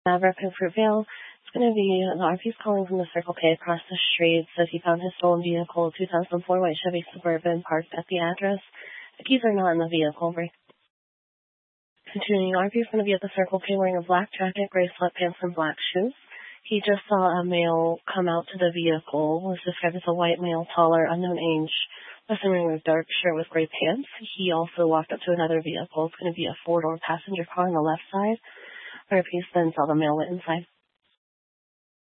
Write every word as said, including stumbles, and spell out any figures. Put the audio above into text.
Maverick in Fruitvale. It's going to be the R P's calling from the Circle K across the street. Says he found his stolen vehicle, two thousand four white Chevy Suburban, parked at the address. The keys are not in the vehicle. Continuing, R P is going to be at the Circle K wearing a black jacket, gray sweatpants, and black shoes. He just saw a male come out to the vehicle. Was described as a white male, taller, unknown age, person wearing a dark shirt with gray pants. He also walked up to another vehicle. It's going to be a four-door passenger car on the left side. R P then saw the male went inside.